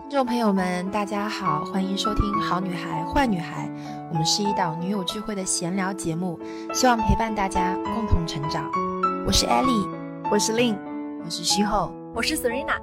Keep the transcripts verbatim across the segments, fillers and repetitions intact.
听众朋友们大家好，欢迎收听好女孩坏女孩，我们是一档女友聚会的闲聊节目，希望陪伴大家共同成长。我是 Ellie， 我是 Lin， 我是徐后， 我是 Serena。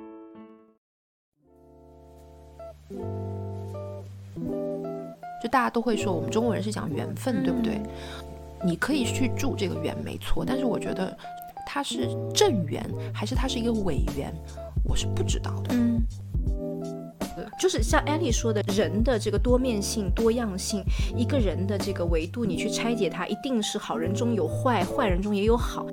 就大家都会说我们中国人是讲缘分、嗯、对不对？你可以去祝这个缘没错，但是我觉得它是正缘还是它是一个伪缘，我是不知道的。 嗯， 就是像 Ellie 说的，人的这个多面性、多样性，一个人的这个维度，你去拆解它，一定是好人中有坏，坏人中也有好。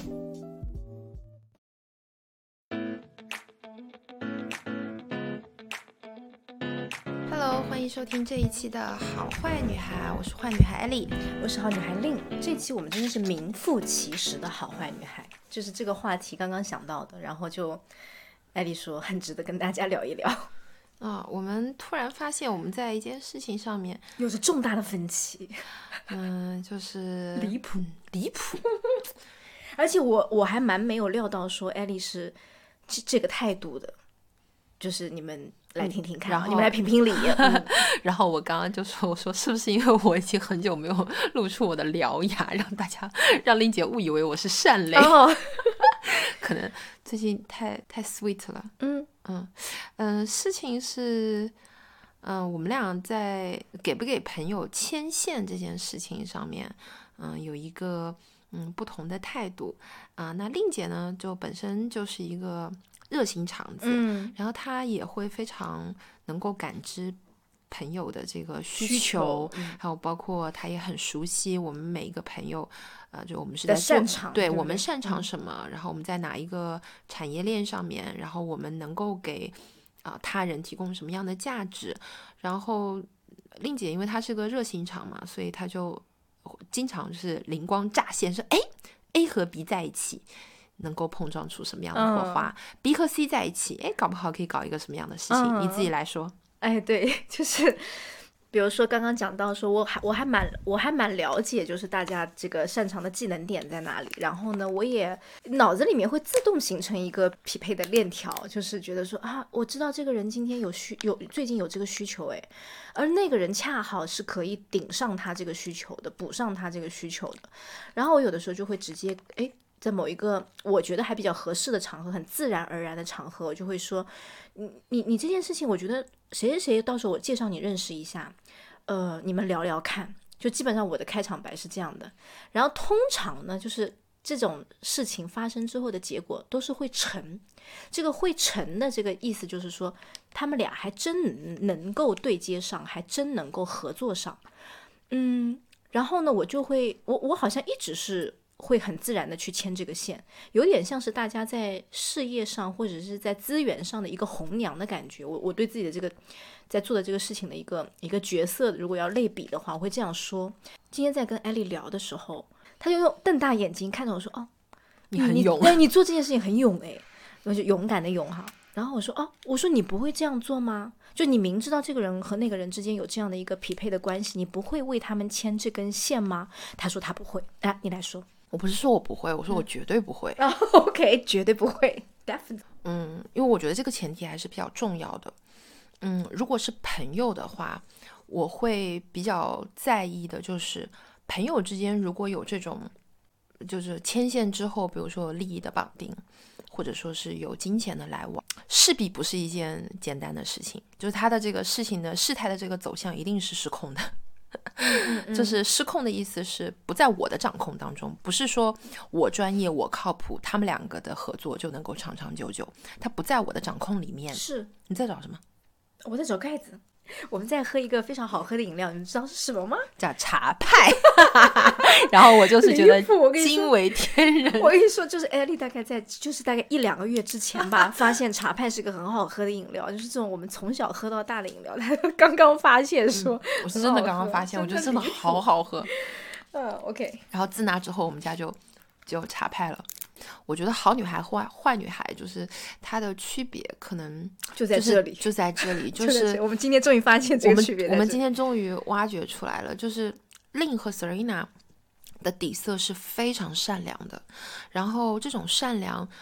Hello， 欢迎收听这一期的好坏女孩，我是坏女孩 Ellie， 我是好女孩 Lin。这期我们真的是名副其实的好坏女孩，就是这个话题刚刚想到的，然后就Ellie说很值得跟大家聊一聊。 啊、哦，我们突然发现我们在一件事情上面有着重大的分歧， 嗯，就是离谱， 离谱。 而且我我还蛮没有料到说Ellie是这这个态度的，就是你们来听听看，嗯、然后你们来评评理。嗯、 然后我刚刚就说，我说是不是因为我已经很久没有露出我的獠牙，让大家让Lin姐误以为我是善类。哦可能最近太太 sweet 了。 嗯嗯嗯，事情是，嗯，我们俩在给不给朋友牵线这件事情上面，嗯，有一个嗯不同的态度啊、呃。那Lin姐呢，就本身就是一个热心肠子， 嗯， 然后她也会非常能够感知朋友的这个需求， 需求嗯、 还有包括她也很熟悉我们每一个朋友。呃，就我们是在擅长， 对， 对我们擅长什么、嗯，然后我们在哪一个产业链上面，然后我们能够给啊、呃、他人提供什么样的价值，然后Lin姐因为她是个热心肠嘛，所以她就经常是灵光乍现，说哎 A 和 B 在一起能够碰撞出什么样的火花、嗯、B 和 C 在一起，哎，搞不好可以搞一个什么样的事情、嗯、你自己来说。 哎，对，就是比如说刚刚讲到说我还我还蛮我还蛮了解就是大家这个擅长的技能点在哪里，然后呢我也脑子里面会自动形成一个匹配的链条，就是觉得说啊我知道这个人今天有需有最近有这个需求哎，而那个人恰好是可以顶上他这个需求的，补上他这个需求的，然后我有的时候就会直接哎在某一个我觉得还比较合适的场合，很自然而然的场合，我就会说你你你这件事情我觉得谁谁谁到时候我介绍你认识一下，呃，你们聊聊看，就基本上我的开场白是这样的。然后通常呢，就是这种事情发生之后的结果都是会成。这个会成的这个意思就是说，他们俩还真能够对接上，还真能够合作上。嗯，然后呢，我就会，我我好像一直是会很自然的去牵这个线，有点像是大家在事业上或者是在资源上的一个红娘的感觉。我我对自己的这个在做的这个事情的一个一个角色，如果要类比的话，我会这样说。今天在跟 Ellie 聊的时候，他就用瞪大眼睛看着我说：“哦， 你很勇， 对，你做这件事情很勇哎，我就勇敢的勇哈。”然后我说：“哦，我说你不会这样做吗？就你明知道这个人和那个人之间有这样的一个匹配的关系，你不会为他们牵这根线吗？”他说他不会。啊，你来说。 我不是说我不会，我说我绝对不会。 嗯 oh, OK， 绝对不会 ，definitely。 嗯，因为我觉得这个前提还是比较重要的。嗯，如果是朋友的话，我会比较在意的就是朋友之间如果有这种就是牵线之后，比如说利益的绑定，或者说是有金钱的来往，势必不是一件简单的事情。就是他的这个事情的事态的这个走向一定是失控的。 嗯嗯就是失控的意思是不在我的掌控当中，不是说我专业我靠谱，他们两个的合作就能够长长久久，它不在我的掌控里面。 是你在找什么？ 我在找盖子。我们在喝一个非常好喝的饮料，你知道是什么吗？ 叫茶派。然后我就是觉得惊为天人。 我跟你说，就是 Ellie 大概在就是大概一两个月之前吧，发现茶派是一个很好喝的饮料，就是这种我们从小喝到大的饮料。他刚刚发现说、嗯， 我是真的刚刚发现，我觉得真的好好喝。 嗯 ，OK。 然后自那之后，我们家就就有茶派了。我觉得好女孩坏坏女孩就是它的区别可能就在这里， 就, 就在这里，就是我们今天终于发现这个区别。 我们今天终于挖掘出来了，就是 Lin 和 Serena 的底色是非常善良的，然后这种善良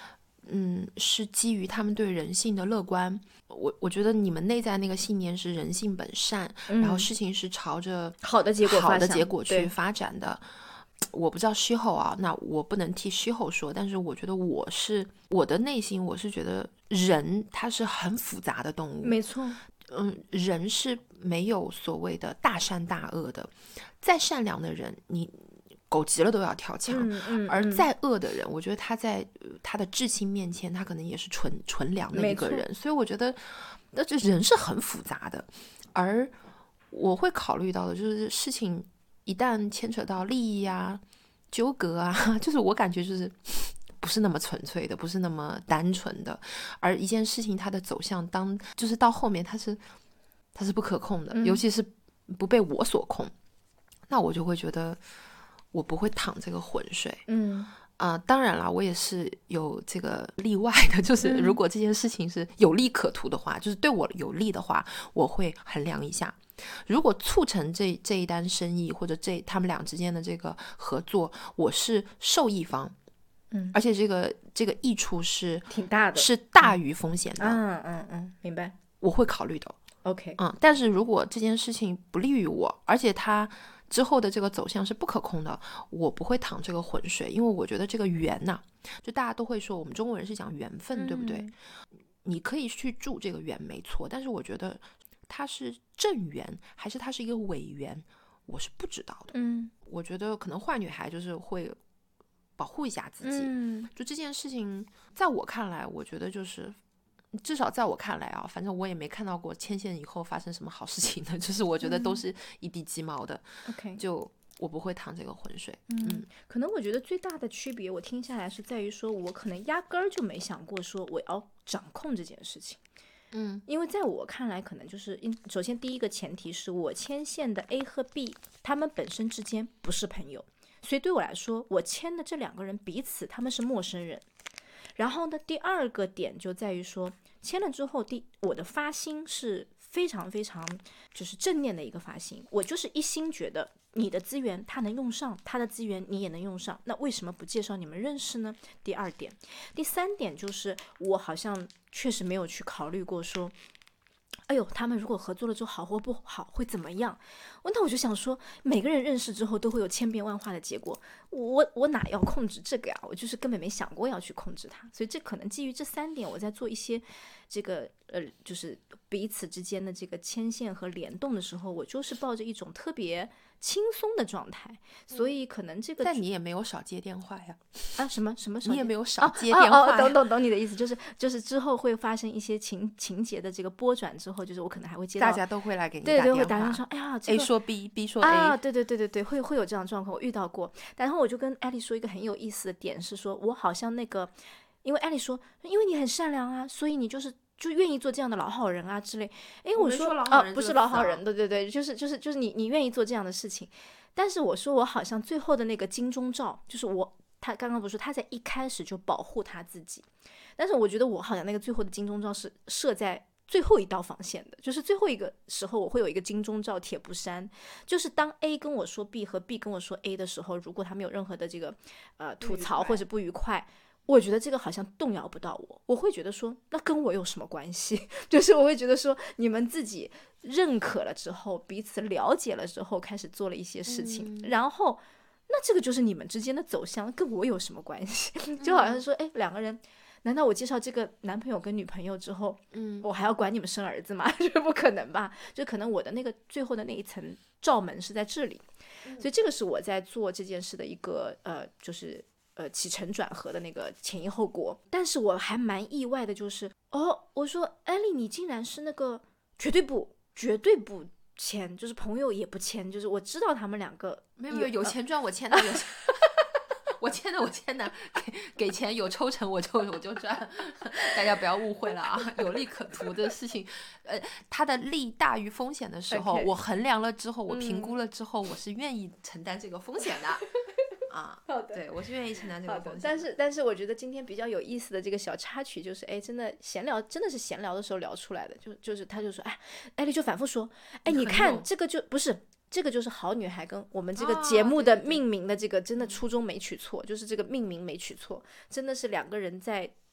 嗯，是基于他们对人性的乐观。我我觉得你们内在那个信念是人性本善， 嗯、 然后事情是朝着好的结果好的结果去对发展的。我不知道虚后啊，那我不能替虚后说，但是我觉得我是我的内心，我是觉得人他是很复杂的动物， 没错。 嗯，人是没有所谓的大善大恶的，再善良的人，你狗急了都要跳墙， 嗯嗯、 而再恶的人，我觉得他在他的至亲面前，他可能也是纯纯良的一个人，所以我觉得那这人是很复杂的，而我会考虑到的就是事情一旦牵扯到利益啊、纠葛啊，就是我感觉就是不是那么纯粹的，不是那么单纯的，而一件事情它的走向当就是到后面它是它是不可控的、嗯、尤其是不被我所控，那我就会觉得我不会淌这个浑水。 嗯啊、呃，当然了，我也是有这个例外的，就是如果这件事情是有利可图的话、嗯、就是对我有利的话，我会衡量一下。如果促成这这一单生意或者这他们俩之间的这个合作，我是受益方， 嗯， 而且这个这个益处是挺大的， 是大于风险的。 嗯嗯嗯，明白， 我会考虑的。 OK， 嗯，但是如果这件事情不利于我，而且它之后的这个走向是不可控的，我不会淌这个浑水，因为我觉得这个缘呐、啊，就大家都会说我们中国人是讲缘分、嗯、对不对？你可以去祝这个缘没错，但是我觉得它是正缘还是它是一个伪缘，我是不知道的。 嗯， 我觉得可能坏女孩就是会保护一下自己。 嗯， 就这件事情，在我看来，我觉得就是至少在我看来啊，反正我也没看到过牵线以后发生什么好事情的，就是我觉得都是一地鸡毛的。 OK， 就我不会淌这个浑水。 嗯，嗯，可能我觉得最大的区别，我听下来是在于说，我可能压根儿就没想过说我要掌控这件事情。 嗯， 因为在我看来，可能就是首先第一个前提是我牵线的 A 和 B， 他们本身之间不是朋友，所以对我来说，我牵的这两个人彼此他们是陌生人。然后呢，第二个点就在于说，签了之后，第我的发心是非常非常就是正念的一个发心，我就是一心觉得你的资源他能用上，他的资源你也能用上，那为什么不介绍你们认识呢？第二点，第三点就是我好像确实没有去考虑过说，哎呦，他们如果合作了之后好或不好会怎么样？那我就想说，每个人认识之后都会有千变万化的结果，我我哪要控制这个呀？我就是根本没想过要去控制它，所以这可能基于这三点，我在做一些这个呃，就是彼此之间的这个牵线和联动的时候，我就是抱着一种特别轻松的状态，所以可能这个， 但你也没有少接电话呀。 啊，什么什么？ 你也没有少接电话呀。 哦哦哦，懂懂懂你的意思，就是就是之后会发生一些情情节的这个波转之后，就是我可能还会接到， 大家都会来给你打电话， 对对，会打电话说，哎呀、这个、 ，A 说 B，B 说 A， 啊，对对对对对，会会有这样的状况，我遇到过。然后我就跟艾丽说一个很有意思的点是说，我好像那个，因为艾丽说，因为你很善良啊，所以你就是。就愿意做这样的老好人啊之类，哎，我说啊，不是老好人，对对对，就是就是就是你你愿意做这样的事情，但是我说我好像最后的那个金钟罩，就是我他刚刚不是说他在一开始就保护他自己，但是我觉得我好像那个最后的金钟罩是设在最后一道防线的，就是最后一个时候我会有一个金钟罩铁布衫，就是当 A 跟我说 B 和 B 跟我说 A 的时候，如果他没有任何的这个呃吐槽或者不愉快。我觉得这个好像动摇不到我，我会觉得说那跟我有什么关系，就是我会觉得说你们自己认可了之后，彼此了解了之后，开始做了一些事情、嗯、然后那这个就是你们之间的走向，跟我有什么关系？就好像说哎，两个人难道我介绍这个男朋友跟女朋友之后，嗯，我还要管你们生儿子吗？就是不可能吧，就可能我的那个最后的那一层罩门是在这里、嗯、所以这个是我在做这件事的一个呃就是呃，起承转合的那个前因后果，但是我还蛮意外的，就是哦，我说艾丽，你竟然是那个绝对不绝对不签，就是朋友也不签，就是我知道他们两个没有没有有钱赚我签的，有钱我签的我签的，给给钱有抽成我就我就赚，大家不要误会了啊，有利可图的事情，呃，它的利大于风险的时候， okay. 我衡量了之后，我评估了之后，嗯、我是愿意承担这个风险的。啊， 好的， 对，我是愿意承担这个风险。 但是，但是我觉得今天比较有意思的这个小插曲就是，哎，真的闲聊，真的是闲聊的时候聊出来的，就就是他就说，哎，艾丽就反复说，哎，你看这个就不是这个就是好女孩跟我们这个节目的命名的这个真的初衷没取错，就是这个命名没取错，真的是两个人在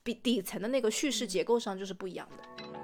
比底层的那个叙事结构上就是不一样的。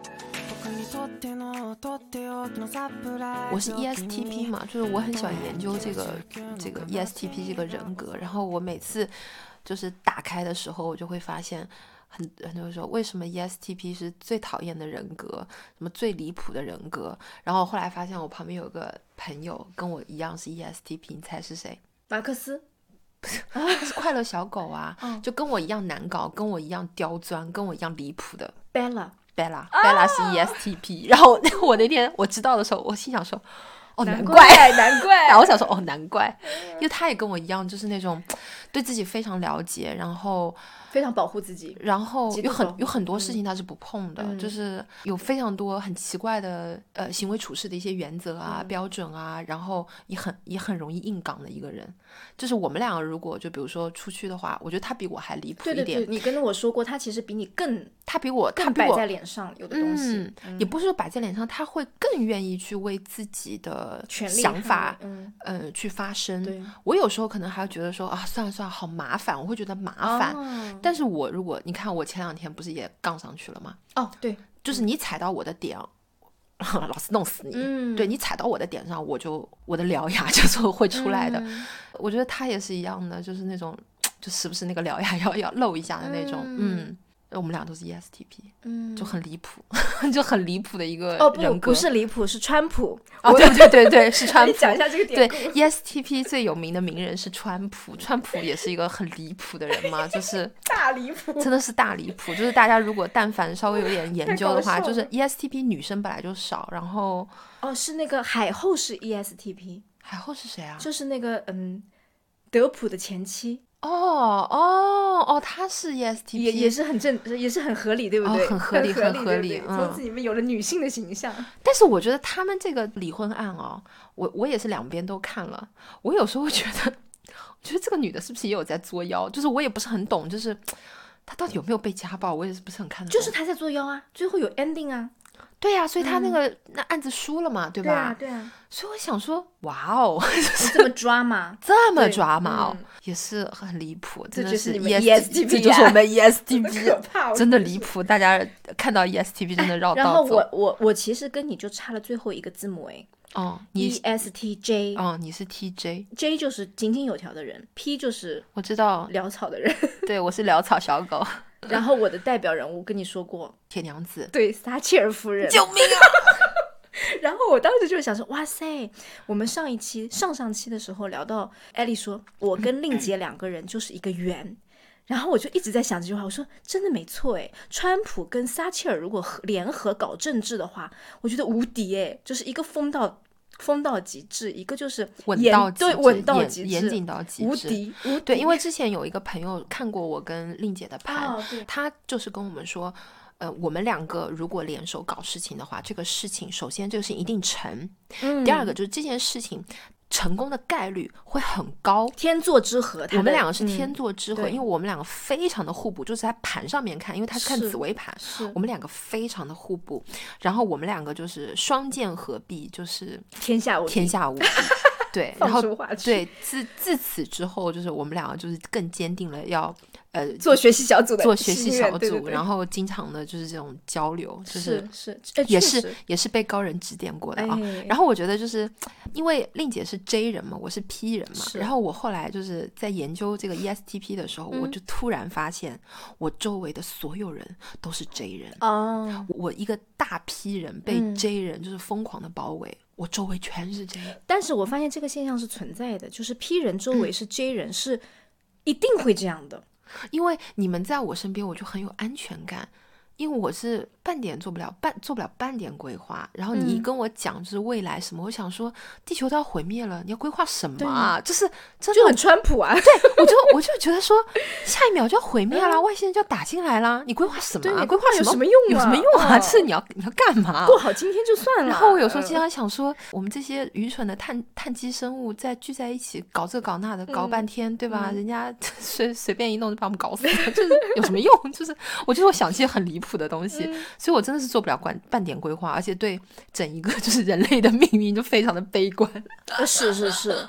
我是 E S T P 嘛，就是我很喜欢研究这个这个 E S T P 这个人格，然后我每次就是打开的时候，我就会发现很很多人说为什么 E S T P 是最讨厌的人格，什么最离谱的人格，然后后来发现我旁边有个朋友跟我一样是 E S T P， 你猜是谁？ 马克思。 是快乐小狗啊、哦、就跟我一样难搞，跟我一样刁钻，跟我一样离谱的 Bella Bella Bella 是 E S T P、哦、然后我那天我知道的时候，我心想说哦难怪难怪， 然后我想说哦难怪，因为他也跟我一样，就是那种对自己非常了解，然后非常保护自己， 然后有很有很多事情他是不碰的、 嗯、 就是有非常多很奇怪的呃行为处事的一些原则啊、嗯、标准啊，然后也很也很容易硬刚的一个人。就是我们两个如果就比如说出去的话，我觉得他比我还离谱一点。 对对对，你跟我说过他其实比你更他比我更摆在脸上有的东西、 嗯嗯、也不是说摆在脸上，他会更愿意去为自己的想法嗯、 呃、去发声。 对， 我有时候可能还会觉得说啊算了算了好麻烦，我会觉得麻烦、哦、但是我如果你看我前两天不是也杠上去了吗？ 哦对， 就是你踩到我的点、嗯、老子弄死你、 嗯、 对，你踩到我的点上，我就我的獠牙就是会出来的、嗯、我觉得他也是一样的，就是那种就时不时那个獠牙要要露一下的那种。嗯, 嗯我们俩都是 E S T P， 嗯， 就很离谱，就很离谱的一个人格。 哦不，不是离谱，是川普。 哦，对对对对，是川普。 你讲一下这个典故。 对 ，E S T P 最有名的名人是川普，川普也是一个很离谱的人嘛，就是大离谱， 真的是大离谱。就是大家如果但凡稍微有点研究的话，就是 E S T P 女生本来就少，然后哦，是那个海后是 E S T P， 海后是谁啊？ 就是那个嗯，德普的前妻。 哦哦哦，他是 E S T P， 也也是很正，也是很合理，对不对？ 哦、很合理， 很合理。 从、嗯、此你们有了女性的形象。 但是我觉得他们这个离婚案哦，我我也是两边都看了。我有时候会觉得，我觉得这个女的是不是也有在作妖？就是我也不是很懂，就是她到底有没有被家暴，我也是不是很看得懂。 就是她在作妖啊，最后有 ending 啊。 对呀、啊，所以他那个、嗯、那案子输了嘛，对吧？ 对啊，对啊。 所以我想说，哇哦， 这么抓嘛， 这么抓嘛哦、 嗯， 也是很离谱， 真的是 E S T P， 这就是我们 E S T P， 可怕， 真的离谱。大家看到 E S T P 真的绕道走。 然后我我我其实跟你就差了最后一个字母哎。 哦，你 E S T J， 哦，你是 T J，J 就是井井有条的人 ，P 就是我知道潦草的人， 对，我是潦草小狗。 然后我的代表人物跟你说过， 铁娘子， 对，撒切尔夫人， 救命啊！ 然后我当时就想说，哇塞，我们上一期、上上期的时候聊到，艾丽说我跟令姐两个人就是一个圆。然后我就一直在想这句话，我说真的没错诶，川普跟撒切尔如果联合搞政治的话，我觉得无敌诶，就是一个疯到疯到极致，一个就是稳到极致， 对，稳到极致， 严谨到极致， 无敌无敌。 对，因为之前有一个朋友看过我跟令姐的盘、 哦、 他就是跟我们说呃，我们两个如果联手搞事情的话，这个事情首先这个事情一定成、嗯、第二个就是这件事情成功的概率会很高， 天作之合。 我们两个是天作之合、 嗯、 因为我们两个非常的互补，就是在盘上面看，因为他是看紫微盘，我们两个非常的互补，然后我们两个就是双剑合璧，就是天下无敌天下无敌对，然后对自自此之后，就是我们两个就是更坚定了要呃做学习小组的做学习小组， 对对对， 然后经常的就是这种交流，就是是是、 欸、也是也是被高人指点过的啊、 哎。 然后我觉得就是因为令姐是 J 人嘛，我是 P 人嘛，然后我后来就是在研究这个 E S T P 的时候、嗯，我就突然发现我周围的所有人都是 J 人哦， 我一个大 P 人被 J 人就是疯狂的包围。嗯，我周围全是 J， 但是我发现这个现象是存在的，就是 P 人周围是 J 人、嗯、是一定会这样的， 因为你们在我身边我就很有安全感，因为我是半点做不了半做不了半点规划，然后你一跟我讲就是未来什么、嗯、我想说地球都要毁灭了，你要规划什么啊？就是真的就很川普啊。 对，我就我就觉得说下一秒就要毁灭了、嗯、外星人就要打进来了，你规划什么啊？规划有什么用啊？ 有什么用啊？这、哦、你要你要干嘛？ 过好今天就算了。 然后我有时候经常想说、嗯、我们这些愚蠢的碳碳基生物在聚在一起搞这搞那的搞半天、嗯、对吧、嗯、人家随随便一弄就把我们搞死了，就是有什么用？就是我就会想一些很离谱的东西、嗯、所以我真的是做不了半点规划，而且对整一个就是人类的命运就非常的悲观。 是是是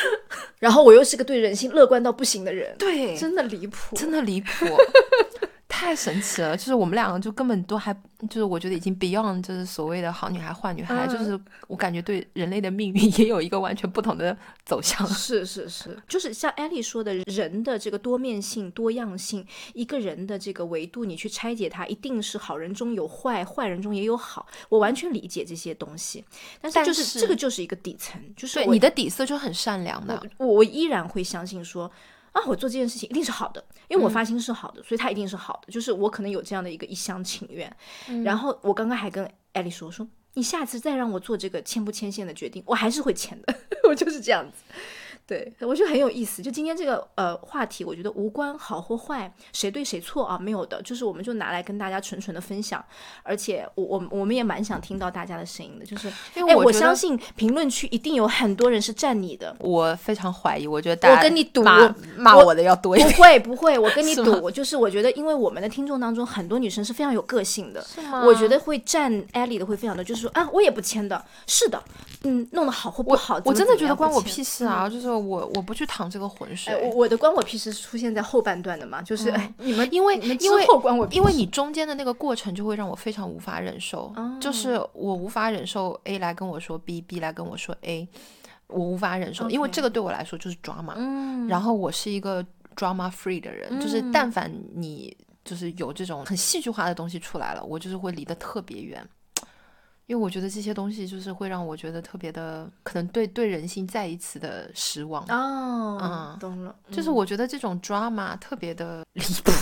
然后我又是个对人性乐观到不行的人， 对， 真的离谱， 真的离谱太神奇了，就是我们两个就根本都还就是我觉得已经 beyond 就是所谓的好女孩坏女孩、嗯、就是我感觉对人类的命运也有一个完全不同的走向。 是是是，就是像艾莉说的，人的这个多面性多样性，一个人的这个维度你去拆解它，一定是好人中有坏，坏人中也有好，我完全理解这些东西，但是就是这个就是一个底层，就是对你的底色就很善良的， 我我依然会相信说啊，我做这件事情一定是好的，因为我发心是好的、嗯、所以它一定是好的，就是我可能有这样的一个一厢情愿、嗯、然后我刚刚还跟艾莉说说你下次再让我做这个牵不牵线的决定我还是会牵的我就是这样子。对，我觉得很有意思，就今天这个呃话题我觉得无关好或坏，谁对谁错啊，没有的，就是我们就拿来跟大家纯纯的分享，而且我我我们也蛮想听到大家的声音的，就是因为 我,、 哎、我相信评论区一定有很多人是站你的， 我非常怀疑，我觉得大家我跟你赌骂骂我的要多一点， 不会不会，我跟你赌，就是我觉得因为我们的听众当中很多女生是非常有个性的， 是吗？ 我觉得会站艾莉的会非常多，就是说啊我也不签的，是的，嗯，弄得好或不好， 我, 我真的觉得关我屁屁事啊、嗯、就是我我不去淌这个浑水、 哎、我, 我的关我屁事出现在后半段的嘛，就是、嗯哎、你们因为你们之后关我屁事， 因为你中间的那个过程就会让我非常无法忍受、哦、就是我无法忍受 A 来跟我说 B B 来跟我说 A， 我无法忍受、okay. 因为这个对我来说就是 drama、嗯、然后我是一个 drama free 的人、嗯、就是但凡你就是有这种很戏剧化的东西出来了，我就是会离得特别远，因为我觉得这些东西就是会让我觉得特别的可能对对人性再一次的失望哦，嗯，懂了、 嗯、就是我觉得这种 drama 特别的离谱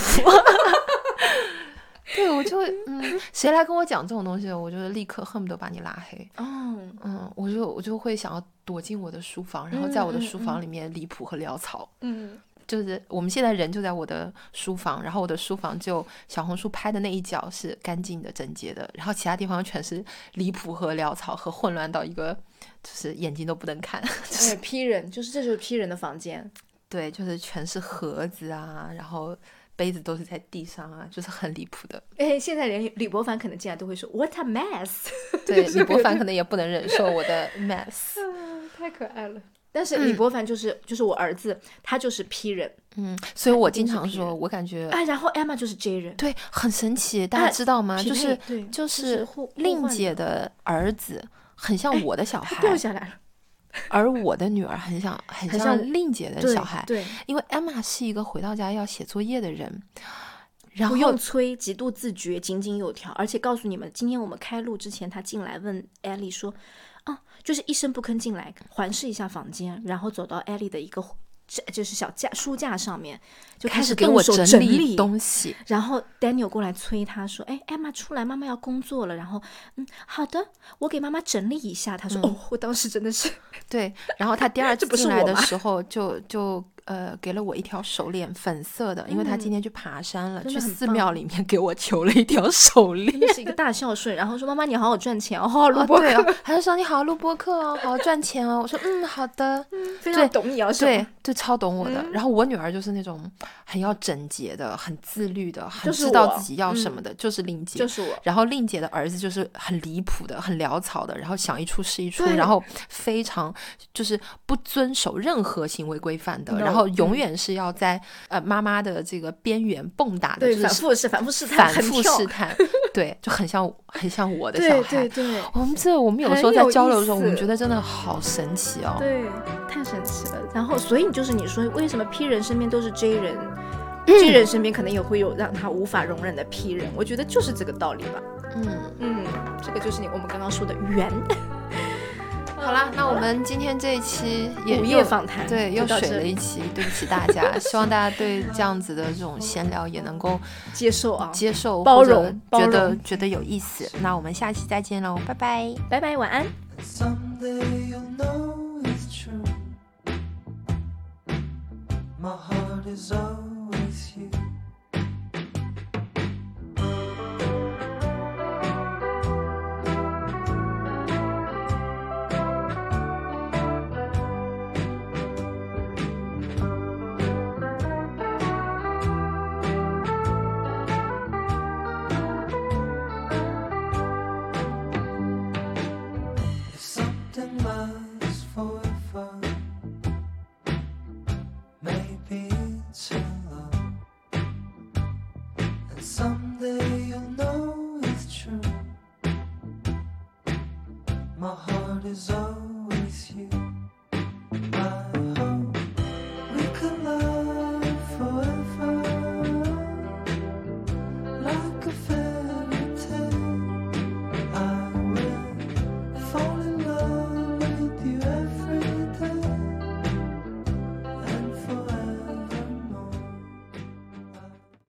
对，我就会嗯，谁来跟我讲这种东西我就立刻恨不得把你拉黑哦，嗯，我就我就会想要躲进我的书房，然后在我的书房里面离谱和潦草，嗯，就是我们现在人就在我的书房，然后我的书房就小红书拍的那一角是干净的整洁的，然后其他地方全是离谱和潦草和混乱到一个就是眼睛都不能看， 就是批人，就是这就是批人的房间， 对，就是全是盒子啊，然后杯子都是在地上啊，就是很离谱的。 哎，现在连李博凡可能进来都会说 What a mess 对，李博凡可能也不能忍受我的 mess 太可爱了。但是李博凡就是、嗯、就是我儿子，他就是P人， 嗯，所以我经常说我感觉啊，然后 Emma 就是 J 人， 对，很神奇，大家知道吗、啊、就是对就是令姐的儿子很像我的小孩， 掉下来了， 而我的女儿很像很像令姐的小孩， 对，对， 因为 Emma 是一个回到家要写作业的人，然后不用催，极度自觉，井井有条，而且告诉你们，今天我们开录之前，他进来问艾莉说，啊，就是一声不吭进来，环视一下房间，然后走到艾莉的一个就是小架书架上面，就开始给我整理东西， 然后 Daniel 过来催他说，哎 Emma 出来，妈妈要工作了，然后嗯，好的，我给妈妈整理一下，他说、嗯、哦，我当时真的是对，然后他第二次进来的时候就就呃，给了我一条手链，粉色的，因为他今天去爬山了，嗯、去寺庙里面给我求了一条手链， 真的是一个大孝顺。然后说妈妈你好好赚钱哦，好好录播课、 哦对哦、他就说你好好录播课哦，好好赚钱哦。我说嗯好的， 嗯、非常懂你要什么， 对对，超懂我的、嗯。然后我女儿就是那种很要整洁的，很自律的，很知道自己要什么的，就是、嗯、就是令姐， 就是我。 然后令姐的儿子就是很离谱的，很潦草的，然后想一出是一出，然后非常就是不遵守任何行为规范的， no, 然后永远是要在、嗯、呃妈妈的这个边缘蹦跶的， 对， 就是反复试反复试探， 反复试探，对，就很像很像我的小孩。 对对对， 我们这我们有时候在交流的时候，我们觉得真的好神奇哦。 对，太神奇了。然后，所以就是你说为什么 P 人身边都是 J 人、嗯、，J 人身边可能也会有让他无法容忍的 P 人，我觉得就是这个道理吧。嗯嗯，这个就是你我们刚刚说的缘。 好啦，那我们今天这一期也午夜访谈， 对，又水了一期，对不起大家。希望大家对这样子的这种闲聊也能够接受啊， 接受包容， 觉得觉得有意思。那我们下期再见喽，拜拜， 拜拜，晚安。 My heart is always you.